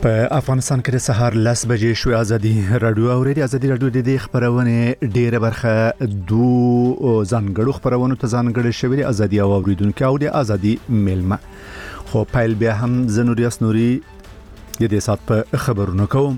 په افغانستان کې د سهار 10 بجې شو ازادي رادیو اوریدي ازادي رادیو د دې خبرونه ډیره برخه دوه ځانګړو خبرونو ته ځانګړې شوې دي ازادي او اوریدونکو او د ازادي ملما خو پایل بیا هم زنوریاس نوري د دې سات په خبرونو کوم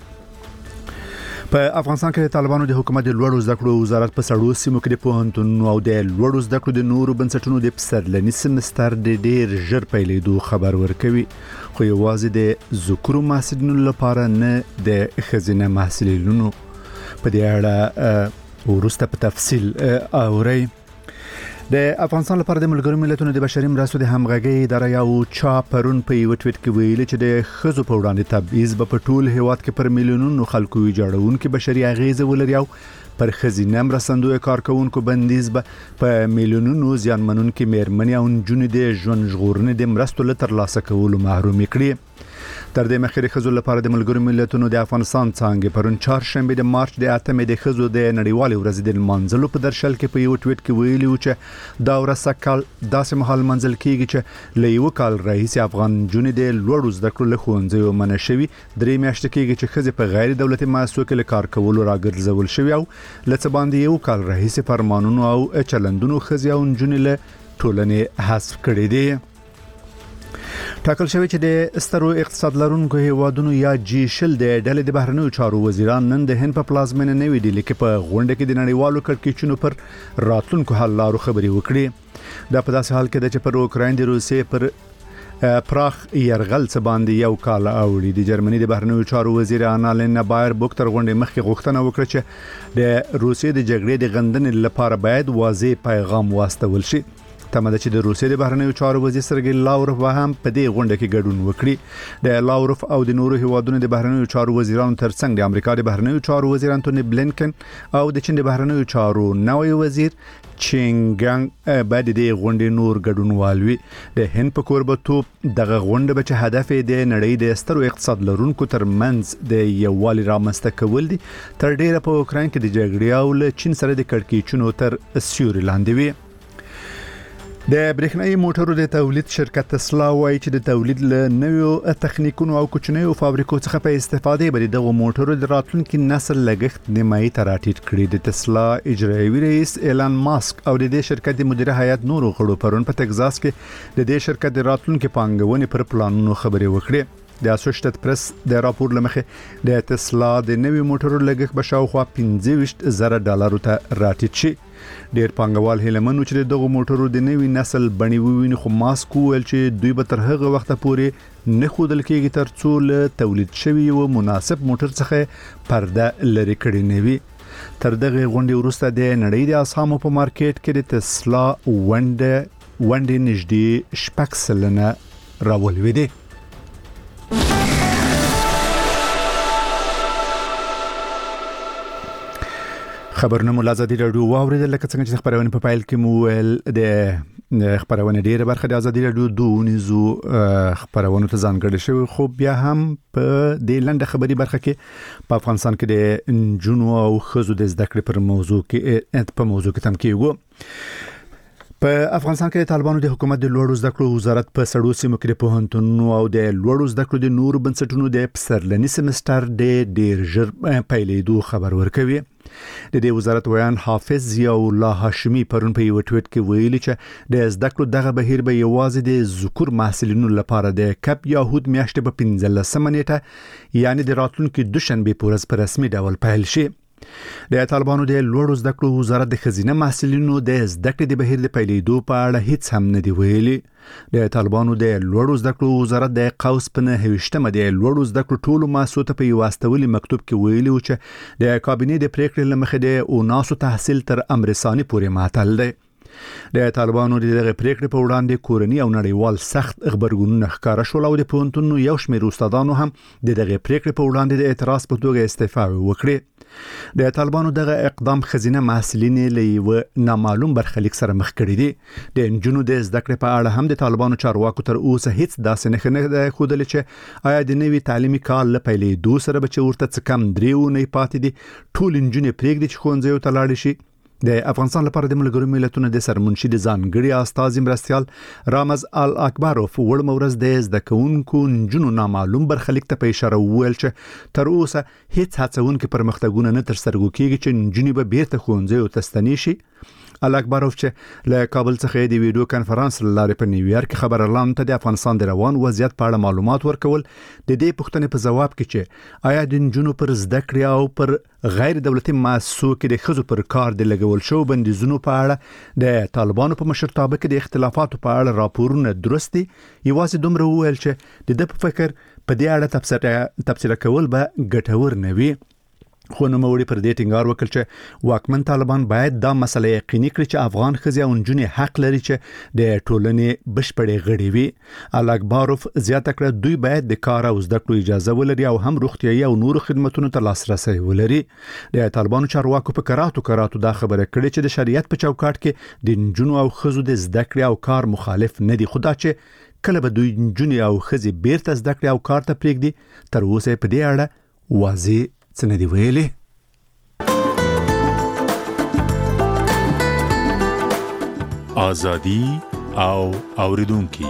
په افغانستان کې د طالبانو د حکومت د لوړو زده کړو وزارت په سړو سیمو کې د پوهنتون او د لوړو زده کړو د نورو بنسټونو د پسرلني سمستر د ډیر ژر پیلېدو خبر ورکوي خو یوازې د ذکرو محصلینو لپاره نه د خزینه محصلینو په دې اړه ورسته په تفصیل اوري د افغانستان لپاره د ملګرو ملتونو د بشري مرستو د همغږي اداره یو چا پرون په یو ټویټ کې ویلي چې د خزو په وړاندې تبعیض په ټول هیواد کې پر میلیونونو خلکو ویجاړونکو بشري اغیزه ولري او پر خزینه مرستندوی کارکونکو بندیز په میلیونونو ځانمنونکو مېرمنې او نجونې د ژوند ژغورنې د مرستو له ترلاسه کولو محروم کړي تر دې مخکې خزو لپاره د ملګرو ملتونو د افغانستان څنګه پرون چهارشنبه د مارچ د 8مې د خزو د نړیوال ورځ د منځلو په درشل کې په یو ټویټ کې ویلي و چې دا ورځ کال داسې مهال منځل کیږي چې له یو کال راهیسې افغان جنې د لوړو زده کړو له ښوونځیو منشوي درې میاشتې کېږي چې خزې په غیر دولتي مؤسسو کې له کار کولو راګرځول شوی او لڅ باندې یو کال راهیسې فرمانونو او چلندونو خزې او جنې له ټولنې حذف کړي دي ټاکل شوی چې د سترو اقتصاد لرونکو هیوادونو یا جی10 د ډلې د بهرنیو چارو وزیران نن د هند په پلازمینه نوې ډیلي کې په غونډه کې د نړیوالو کړکېچونو پر راتلونکو حل لارو خبرې وکړي دا په داسې حال کې چې پر اوکراین د روسیې پر پراخ يرغل څه باندې یو کال اوړي د جرمني د بهرنیو چارو وزیر انالین بایر بوکتر غونډه مخکې غوښتنه وکړه چې د روسیې د جګړې د غندنې لپاره باید واضح پیغام واستول شي تمه چې د روسیې د بهرنیو چارو وزیر سرګی لاوروف هم په دې غونډه کې ګډون وکړي د لاوروف او د نورو هیوادونو د بهرنیو چارو وزیرانو ترڅنګ د امریکا د بهرنیو چارو وزیر انټونی بلینکن او د چین د بهرنیو چارو نوی وزیر چینګانګ بعد د غونډې نور ګډون والوي د هند په کوربتوب دغه غونډه به چې هدف د نړۍ د سترو اقتصاد لرونکو ترمنځ د یووالي رامنځته کول دي تر ډیره په اوکراین کې د جګړې او له چین سره د کړکېچونو تر سیوري لاندې وي د برېښنايي موټرو د تولید شرکت تسلا وایي چې د تولید له نویو تخنیکونو او کوچنیو فابریکو څخه په استفاده بری دغه موټرو د راتلونکو نسل لګښت نیمایي ته راټیټ کړي د تسلا اجرایي رئیس ایلان ماسک او د دې شرکت د مدیر هیئت نورو غړو پرون په ټکزاس کې د دې شرکت د راتلونکو پانګونې پر پلانونو خبرې وکړي د اسوسییټډ پریس د راپور لمخې د تسلا د نوي موټرو لګښت به شاوخوا $25,000 ته راټیټ شي ډیر پانګوال هیلمنو چې دغه موټرو د نوي نسل بڼي وویني خو ماسک ویل چې دوی به تر هغه وخت پورې نه خودل کېږي تر څو له تولید شوی او مناسب موټر څخه پرده لري کړي نوي تر دغه غونډې وروسته د نړۍ د اسهامو په مارکیټ کې د تسلا ونډې نږدې 6% راولوي خبرونه مو ازادي رادیو واوریدل لکه څنګه چې خبرونه په فایل کې مو ول د خبرونه ډیره برخه د ازادي رادیو دونیزو خبرونه ته ځانګړې شوی خو بیا هم په د لنډه خبري برخه کې په افغانستان کې د جنو او خزو د زده کړې پر موضوع کې تم کېږو په افغانستان کې د طالبانو د حکومت د لوړو زده کړو وزارت په سړو سیمو کې د پوهنتونونو او د لوړو زده کړو د نورو بنسټونو د پسرلني سمستر د ډیر ژر پیلېدو خبر ورکوي د دې وزارت ویان حافظ ضیاء الله هاشمي پرون په یو ټویټ کې ویلي چې د زده کړو دغه بهیر به یوازې د ذکر محصلینو لپاره د کپ یهود میاشتې په 15 نیټه یعنی د راتلونکو دوشنبه پورز په رسمي ډول پیل شي د طالبانو د لوړو زده کړو وزارت د خزینه محصلینو د زده کړې د بهیر د پیلېدو په اړه هیڅ هم نه دی ویلي د طالبانو د لوړو زده کړو وزارت د قوس په 9مه د لوړو زده کړو ټولو مؤسسو ته په یو واستولي مکتوب کې ویلي و چې د کابینې د پریکړې لمخې د اوناسو تحصیل تر امر ثاني پورې معطل دی د طالبانو دغه پریکړې په وړاندې کورنی او نړیوال سخت خبرګونونه ښکارا شول او د پوهنتونونو یو شمېر استادانو هم دغه پریکړې په وړاندې د اعتراض په توګه استعفا وکړه د طالبانو دغه اقدام خزینه محصلین له یو نامعلوم برخلیک سره مخ کړي دي د انجونو د زده کړې په اړه هم د طالبانو چارواکو تر اوسه هیڅ داسې نه خودل چې آیا د نوي تعلیمي کال لپاره دوه سره به ورته څه کم 3 نه پاتې دي ټول انجونې پرېږدي چې ښوونځیو ته لاړ شي د افغانستان لپاره د ملګرو ملتونو د سرمنشي د ځانګړي استازي مرستيال رامز ال اکبروف وړ مورز د زده کوونکو نجونو نامعلوم برخلیک ته په اشاره وویل چې تر اوسه هیڅ هڅونکي پرمختګونه نه تر سترګو کیږي چې نجونې به بیرته ښوونځیو ته ستنې شي. ال اکبروف چې له کابل څخه د ویډیو کانفرنس لارې په نیویارک خبر اعلان ته د افغانستان د روان وضعیت په اړه معلومات ورکول د دې پوښتنې په جواب کې چې آیا د نجونو پر زده کړې او پر غیر دولتي مؤسسو کې د ښځو پر کار د لګول شو بندیزونو په اړه د طالبانو په مشرتابه کې د اختلافاتو په اړه راپورونه درست دي. یوازې دومره وویل چې د په فکر په دې اړه تبصره کول به ګټور نه وي. خو نوموړي پر دې ټینګار وکړ چې واکمن طالبان باید دا مسله یقیني کړي چې افغان ښځې او نجونې حق لري چې د ټولنې بشپړې غړي وي. ال اکبروف زیاته کړه دوی باید د کار او زده کړو اجازه ولري او هم روغتیايي او نورو خدماتونو ته لاسرسي ولري. د طالبانو چارواکو په کراتو دا خبره کړې چې د شریعت په چوکاټ کې د نجونو او ښځو د زده کړې او کار مخالف نه دي. خو دا چې کله به دوی نجونې او ښځې بیرته زده کړې او کار ته پرېږدي تر اوسه په دې اړه واضح څه نه دی ویلي. ازادي او اوریدونکي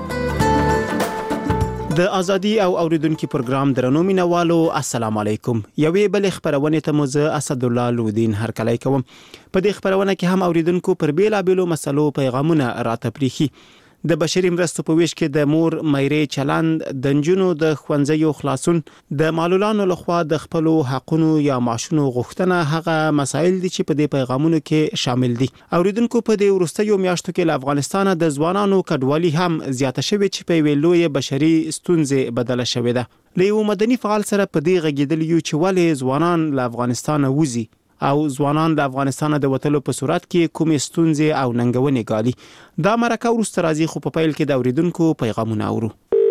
د ازادي او اوریدونکو پروګرام درنو مینوالو السلام علیکم. یوې بل خبرونه ته مزه اسد الله لودین هرکلی کوم. په دې خبرونه کې هم اوریدونکو پر بیلابیلو مسلو پیغامونه راته پریخي. د بشري مرستو په ویش کې د مور مېرې چلند، د نجونو د ښوونځیو خلاصون، د معلولانو لخوا د خپل حقونو یا معاشونو غوښتنه هغه مسایل دي چې په دې پیغامونو کې شامل دي. اوریدونکو په دې وروستیو میاشتو کې له افغانستان د ځوانانو کډوالي هم زیاته شوې چې په ویلوې بشري ستونزې بدله شوې ده. له یو مدني فعال سره په دې غږیدل یو چې ولې ځوانان له افغانستان وځي او ځوانان د افغانستان د وټلو په صورت کې کومې ستونزې او ننګونې ګالي. دا مرکه ورسته راځي خو په پیل کې د اوریدونکو پیغامونه اورو.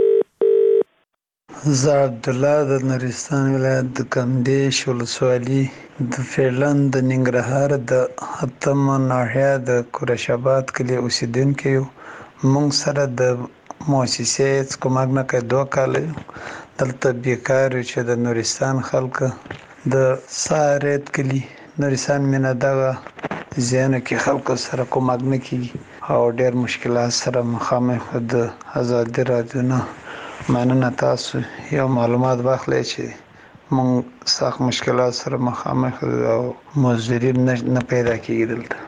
زه عبدالله د نورستان ولایت د کمدیش ولسوالي د فعلن د ننګرهار د حتم ناحیه د قریشاباد کلی اوسیدونکی یو. موږ سره د مؤسسې کومک نه کوي 2 کال دلته بیکار چې د نورستان خلک د سارت کلی نورستان مینه دغه زیانه کې خلکو سره کومک نه کیږي او ډېر مشکلات سره مخامخ. د ازادي رادیو نه مننه تاسو یو معلومات واخلئ چې موږ سخت مشکلات سره مخامخ او مزدوري نه پیدا کیږي دلته.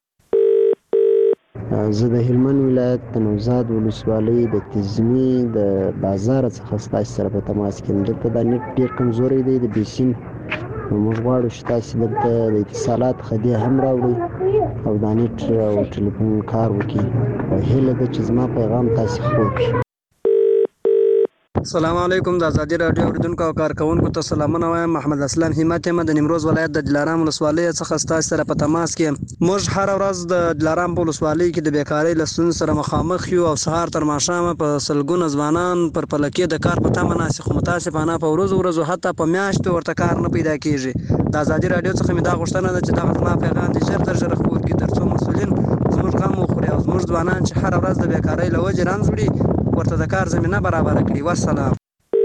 زه د هلمند ولایت د نوزاد ولسوالۍ د تیزمي د بازار څخه ستاسو سره په تماس کې یم. دلته د نت ډېر کمزوری دی د بیسین. موږ غواړو چې تاسو دلته د اتصالات خدي هم راوړئ او د نت او ټلیفون کار وکړي. هیله ده چې زما پیغام تاسو خپور کړي. السلام علیکم. د ازادي رادیو اوریدونکو او کارکونکو ته سلامونه وایم. محمد اسلام همت یم د نیمروز ولایت د دلارام ولسوالۍ څخه ستاسو سره په تماس کې. موږ هر ورځ د دلارام ولسوالۍ کې د بیکاری لسون سره مخامخ یو او سهار تر ماښام په سلګونه ځوانان پر پلکې د کار په تمه ناست خو متاسفانه په ورځو حتی په میاشتو ورته کار نه پیدا کیږي. د ازادي رادیو څخه مې دا غوښتنه ده چې دا زما پیغام دې ژر تر ژره خپور کړي ترڅو مسؤلین زموږ غم وخوري او زموږ ځوانان چې هر ورځ د بیکاری له وجې رنځ وړي ورته د کار زمینه برابر کړي. والسلام.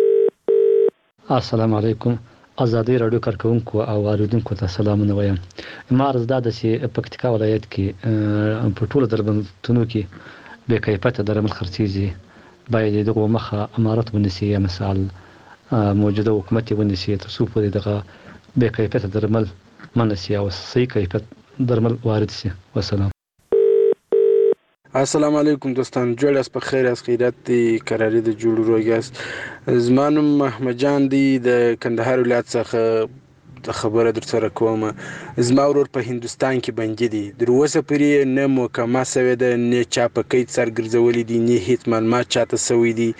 السلام علیکم. ازادي رادیو کارکونکو او اوریدونکو ته سلامونه وایم. مارز دا د پکتیکا ولایت کې په ټولو درملتونو کې بې کیفیته درمل خرڅیږي. باید دغه مخه امارات ونیسي یا مثال موجوده حکومت ونیسي ترڅو پورې دغه بې کیفیته درمل منسي او صحیح کیفیت درمل وارد شي. والسلام. السلام علیکم دوستان. جوړ اس په خیر اس خیرات دی قراری د جوړ روګاس زمانم محمد جان دی د کندهار ولایت څخه د خبره در سره کوم. زما ورور په هندستان کې بندي دي. در اوسه پورې نه محکمه سوی ده نه چا په قید سرګرځولي دي نه هیڅ معلومات چاته سوی دي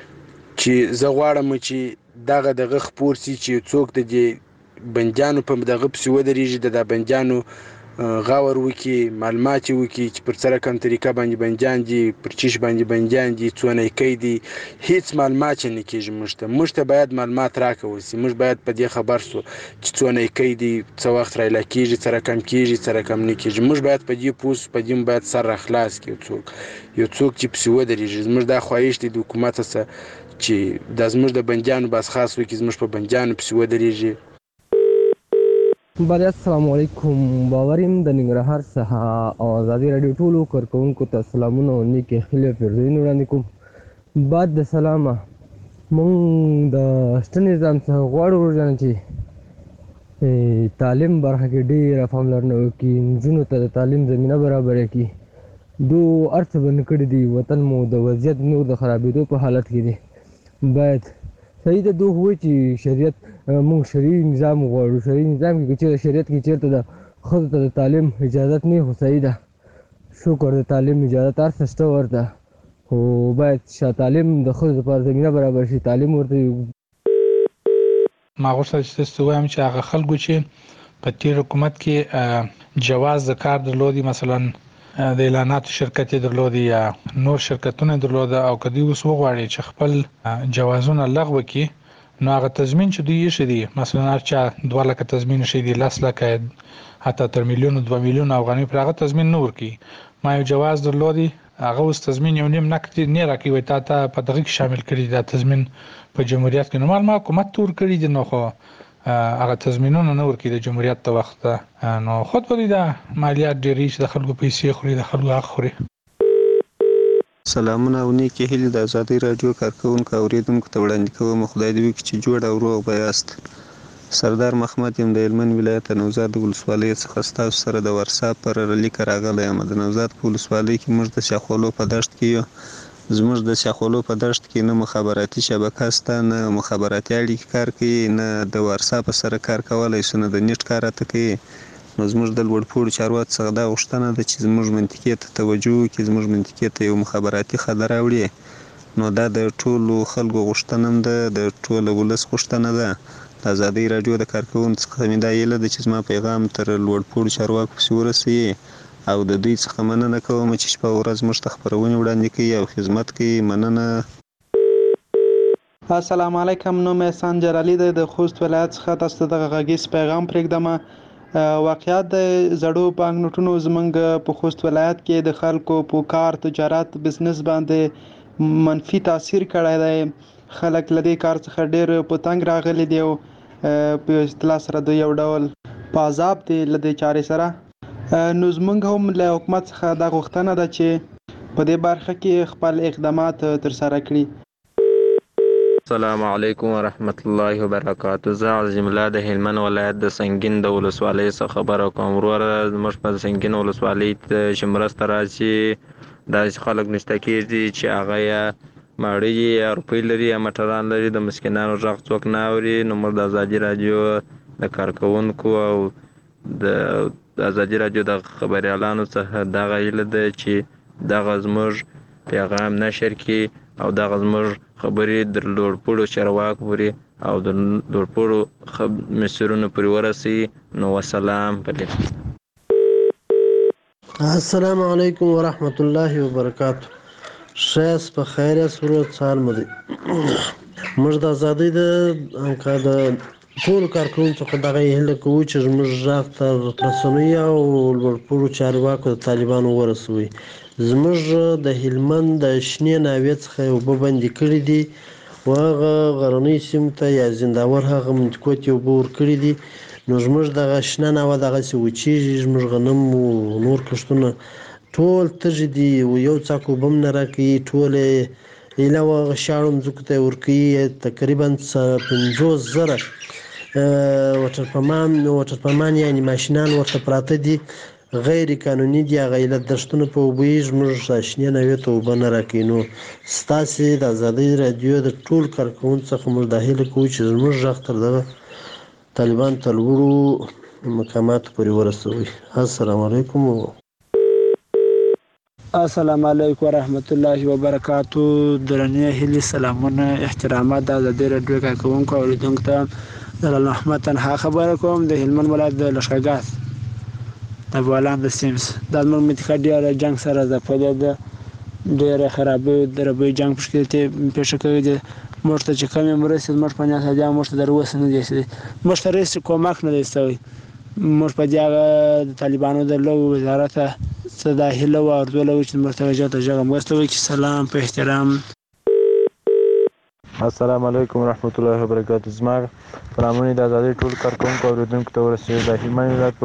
چې زه غواړم چې دغه خپور سي چې څوک د بندیانو په دغه پسې ودرېږي د بندیانو غور وکي معلومات وکي چې پر سره کوم طریقه باندې بندیان دي پر چیش باندې بندیان دي څونه کې دي هیڅ معلومات نه کیږي. موږ ته باید معلومات راکول سي. موږ باید په دې خبر سو چې څونه کې دي څو وخت راځي کیږي سره کم کیږي سره کم نه کیږي. موږ باید په دې پوس په دې باید سره خلاص کیږي. یو څوک چې پسې ودرېږي زموږ د خواهش دي د حکومت سره چې د زموږ د بندیانو بس خاص وکي زموږ په بندیانو پسې ودرېږي. بله السلام علیکم. باوریم د ننګرهار څخه او ازادي راډیو ټولو کارکوونکو ته سلامونه او نیکې خیلې پیرزوینې وړاندې کوم. بعد د سلامه مونږ د شته نظام څخه غواړو ورجانه چې تعلیم برخه کې ډېره پاملرنه وکړي، نجونو ته د تعلیم زمینه برابره کړي. دو هر څه بند کړي دي، وطن مو د وضعیت نور د خرابېدو په حالت کې دی. باید صحیح ده دوه وایي چې شریعت مونږ شرعي نظام غواړو. شرعي نظام کې که چېرته شریعت کې چېرته د ښځو ته د تعلیم اجازت نه خو صحیح ده، شکر د تعلیم اجازت هر څه شته ورته، خو باید تعلیم د ښځو لپاره زمینه برابر شي. تعلیم ورته ما غوښتل چې تاسو وایم چې هغه خلکو چې په تیر حکومت کې جواز د کار درلودي، مثلا د اعلاناتو شرکت درلودي یا نور شرکتونه درلوده، او کدی اوس وغواړي چې خپل جوازونه لغوه کړي، نو هغه تضمین چې دوی یې شدي، مثلا هر چا 2 لک تضمین شدي، 10 لک حتی تر میلیون 2 میلیون افغانۍ پر هغه تضمین نه ورکړي. ما یو جواز درلودي، هغه اوس تضمین یو نیم نقد نه راکوي، وای تا ته په دغه کې شامل کړي دا تضمین په جمهوریت کې. نو ما حکومت تور کړی دي، نو خو هغه تضمینونه نه ورکړي د جمهوریت ته وخت، نو خود به دا مالیات ډېری چې د خلکو پیسې خوري، د خلکو حق خوري. سلامونه او نیکې هیلې د ازادي راډیو کارکوونکو اوریدونکو ته وړاندې کوم. خدای دې وکړي چې جوړ او روغ به یاست. سردار محمد یم د هلمند ولایت نوزاد ولسوالۍ څخه ستاسو سره د واتساپ پر لیک راغلی یم. د نوزاد په ولسوالۍ کې موږ د شاخولو په دشت کې یو. زموږ د شاخولو په دشت کې نه مخابراتي شبکه شته، نه مخابراتي اړیکې کار کوي، نه د واتساپ سره کار کولی شو، نه د نیټ کار راته کوي. نو زموږ د لوړپوړو چارواکو څخه دا غوښتنه ده چې زموږ منطقې ته توجه وکړي، زموږ منطقې ته یو مخابراتي خط راوړي. نو دا د ټولو خلکو غوښتنه هم ده، د ټولو ولس غوښتنه ده. د ازادي راډیو د کارکوونکو څخه مې دا هیله ده چې زما پیغام تر لوړپوړو چارواکو پسې ورسوي، او د دوی څخه مننه کوم چې شپه ورځ موږ ته خپرونې وړاندې کوي او خدمت کوي. مننه. السلام علیکم. نوم یې سنجر علي دی، د خوست ولایت څخه تاسو ته دغه غږیز پیغام پرېږدم. واقعیت د زړو بانک نوټونو زمونږ په خوست ولایت کې د خلکو په کار، تجارت، بزنس باندې منفي تاثیر کړی دی. خلک له دې کار څخه ډېر په تنګ راغلي دي او په اصطلاح سره د یو ډول په عذاب دي له دې چارې سره. نو زمونږ هم له حکومت څخه دا غوښتنه ده چې په دې برخه کې خپل اقدامات ترسره کړي. السلام علیکم ورحمت الله وبرکاته. زه عظیم الله د هلمند ولایت د سنگین د ولسوالۍ څخه خبره کوم. وروره زموږ په سنگین ولسوالۍ چې مرسته راشي، داسې خلک نشته کېږي چې هغه یا ماړه یا روپۍ لري یا موټران لري، د مسکینانو غږ څوک نه اوري. نو موږ د ازادي راډیو د کارکوونکو او د ازادي راډیو د خبریالانو څخه دغه هیله ده چې دغه زموږ پیغام نشر کړي او دغه زموږ خبرې د لوړپوړو چارواکو پورې او د لوړپوړو مسیرونو پورې ورسوي. نو وسلام. السلام علیکم ورحمت الله وبرکاته. ښه په خیر یاست؟ ورور سهار مو دی. موږ د ازادۍ د ټولو کارکوونکو څخه دغه هیله کوو چې زموږ غږ تر رسنیو او لوړپوړو چارواکو د طالبانو ورسوي. زموږ د هلمند د شنې ناوې څخه اوبه بندې کړي دي، او هغه غرنۍ سیمو ته یا زنداور هغه منطقو ته اوبه ورکړي دي. نو زموږ دغه شنه ناوه دغسې وچېږي، زموږ غنم او نور کښتونه ټول تږي دي او یو څاک اوبه هم نه راکوي. ټول ایله او هغه شاړو مځکو ته یې ورکوي. تقریبا 50,000 وټرپمان یعنې ماشینان ورته پراته دي، غیر قانوني دي. هغه ایله دښتونو په اوبه یې زموږ شنې ناوې ته اوبه نه راکوي. نو ستاسې د ازادۍ راډیو د ټول کارکوونکو څخه موږ دا هیله کوو چې زموږ غږ تر دغه طالبان ته لوړو مقاماتو پورې ورسوي. السلام علیکم. السلام علیکم ورحمت الله وبرکاتو. درنې هیلې، سلامونه، احترامات د ازادۍ راډیو کارکوونکو او اوریدونکو ته د محمد تنها خبره کوم د هلمند ولایت د لښکرګاه د بولان د سیمز. دا زموږ منطقه ډېره جنګ سره ځپلې ده، ډېره خرابۍ دربۍ جنګ پکې پیښه کړې ده. موږ ته چې کمې مرستې زموږ په نیت هدیه موږ ته در اوسه نه دی شوی، موږ ته هېڅ کومک نه دی شوی. موږ په دې هغه د طالبانو د لوی وزارت څه دا هیله وه ارزو له چې موږ ته غږ ته غږ مرسته وکړي. سلام په احترام. السلام علیکم ورحمت الله وبرکاتہ. زما سلامونه د ازادي ټول کارکونکو او اوریدونکو ته ورسوي. د هلمند ولایت